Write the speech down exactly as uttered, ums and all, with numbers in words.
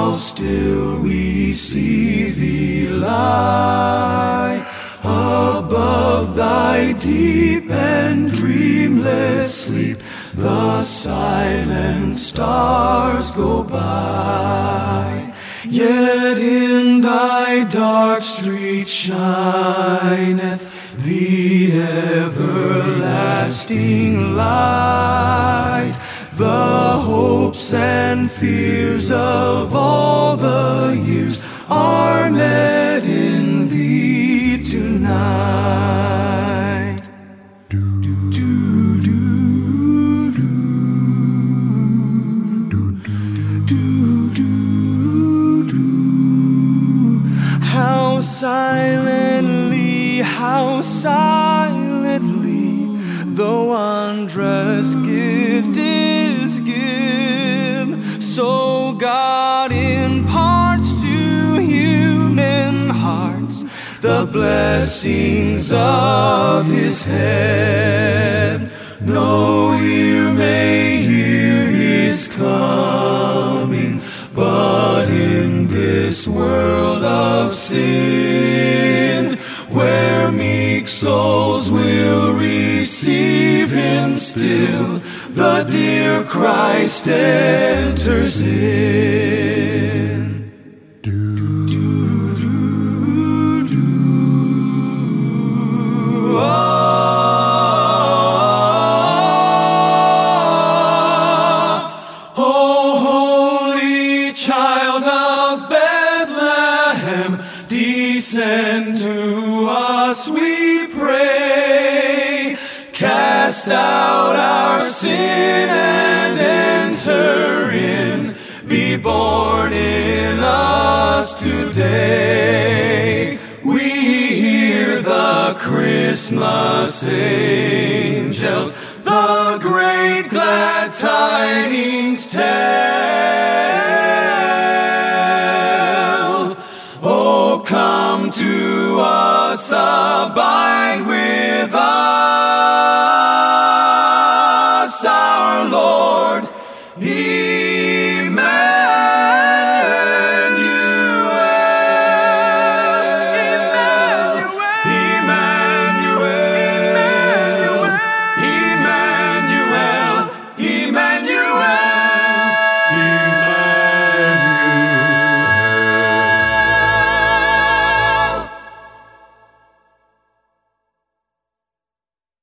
how still we see thee lie above thy deep and dreamless sleep. The silent stars go by, yet in thy dark street shineth the everlasting light. The hopes and fears of all the years are met in thee tonight. Do, do, do, do, do, do, do, do. How silently, how silently the wondrous gift is given. So God imparts to human hearts the blessings of his head. No ear may hear his coming, but in this world of sin, where meek souls will receive him still, the dear Christ enters in. Do, do, do, do. Ah, oh, holy child of Bethlehem, descend to us, we pray. Cast out our sin and enter in. Be born in us today. We hear the Christmas angels, the great glad tidings tell.